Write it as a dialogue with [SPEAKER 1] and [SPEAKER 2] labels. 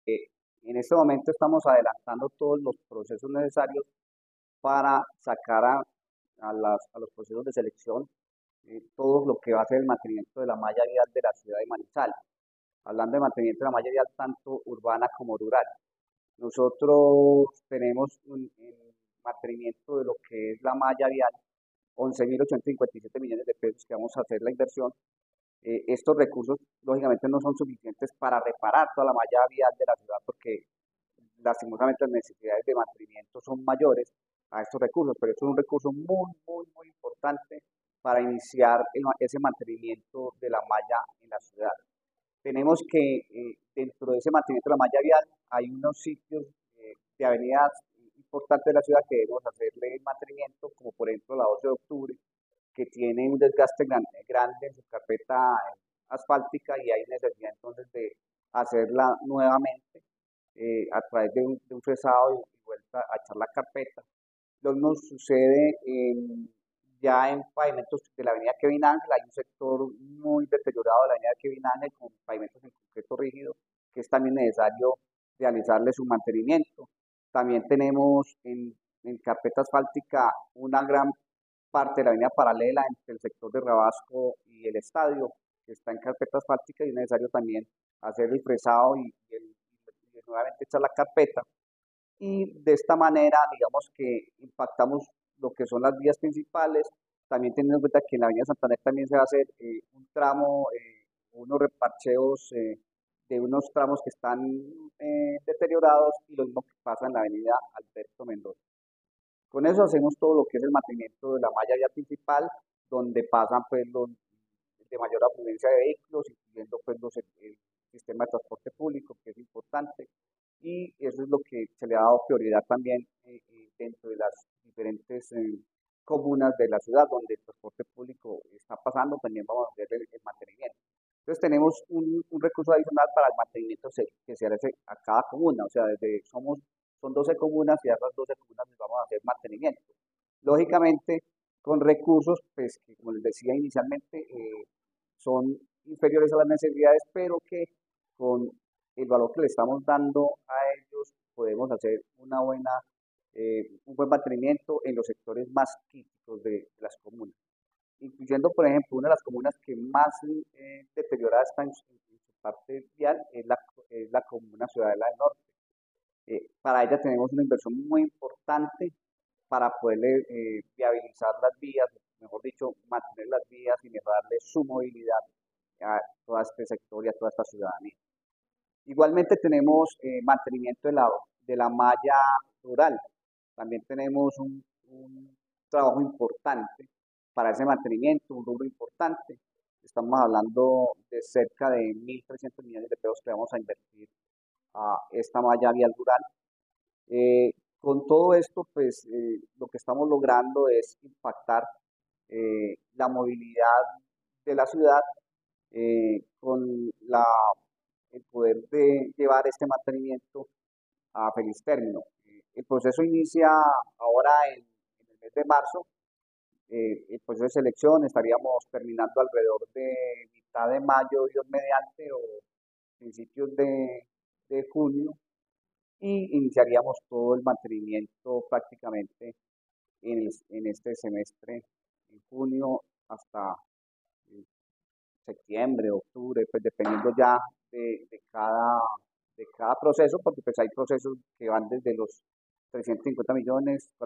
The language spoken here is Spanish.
[SPEAKER 1] En este momento estamos adelantando todos los procesos necesarios para sacar a los procesos de selección todo lo que va a ser el mantenimiento de la malla vial de la ciudad de Manizales. Hablando de mantenimiento de la malla vial tanto urbana como rural. Nosotros tenemos un mantenimiento de lo que es la malla vial, 11.857 millones de pesos que vamos a hacer la inversión. Estos recursos, lógicamente, no son suficientes para reparar toda la malla vial de la ciudad porque lastimosamente las necesidades de mantenimiento son mayores a estos recursos, pero esto es un recurso muy importante para iniciar ese mantenimiento de la malla en la ciudad. Tenemos que dentro de ese mantenimiento de la malla vial hay unos sitios de avenidas importantes de la ciudad que debemos hacerle mantenimiento, como por ejemplo la 12 de octubre, que tiene un desgaste grande en su carpeta asfáltica y hay necesidad entonces de hacerla nuevamente a través de un fresado y vuelta a echar la carpeta. Lo mismo sucede ya en pavimentos de la avenida Kevin Ángel, hay un sector muy deteriorado de la avenida Kevin Ángel con pavimentos en concreto rígido, que es también necesario realizarle su mantenimiento. También tenemos en carpeta asfáltica una gran parte de la avenida paralela entre el sector de Rabasco y el estadio, que está en carpeta asfáltica y es necesario también hacer el fresado y nuevamente echar la carpeta. Y de esta manera, digamos que impactamos lo que son las vías principales, también teniendo en cuenta que en la avenida Santander también se va a hacer un tramo, unos reparcheos de unos tramos que están deteriorados y lo mismo que pasa en la avenida Alberto Mendoza. Con eso hacemos todo lo que es el mantenimiento de la malla vía principal, donde pasan pues los de mayor afluencia de vehículos, incluyendo pues el sistema de transporte público, que es importante, y eso es lo que se le ha dado prioridad también dentro de las diferentes comunas de la ciudad donde el transporte público está pasando, también vamos a hacer el mantenimiento. Entonces tenemos un recurso adicional para el mantenimiento que se hace a cada comuna, o sea, son 12 comunas y a esas 12 comunas les vamos a hacer mantenimiento. Lógicamente, con recursos, pues, que como les decía inicialmente, son inferiores a las necesidades, pero que con el valor que le estamos dando a ellos podemos hacer un buen mantenimiento en los sectores más críticos de las comunas, incluyendo, por ejemplo, una de las comunas que más deteriorada está en su parte vial es la comuna Ciudadela del Norte. Para ella tenemos una inversión muy importante para poderle viabilizar las vías, mejor dicho, mantener las vías y mejorarle su movilidad a todo este sector y a toda esta ciudadanía. Igualmente tenemos mantenimiento de la malla rural. También tenemos un trabajo importante para ese mantenimiento, un rubro importante. Estamos hablando de cerca de 1.300 millones de pesos que vamos a invertir a esta malla vial rural. Con todo esto, pues lo que estamos logrando es impactar la movilidad de la ciudad con el poder de llevar este mantenimiento a feliz término. El proceso inicia ahora en el mes de marzo. El proceso de selección estaríamos terminando alrededor de mitad de mayo, Dios mediante, o principios de junio, y iniciaríamos todo el mantenimiento prácticamente en este semestre, en junio hasta eh, septiembre, octubre, pues dependiendo ya de cada proceso, porque pues hay procesos que van desde los 350 millones,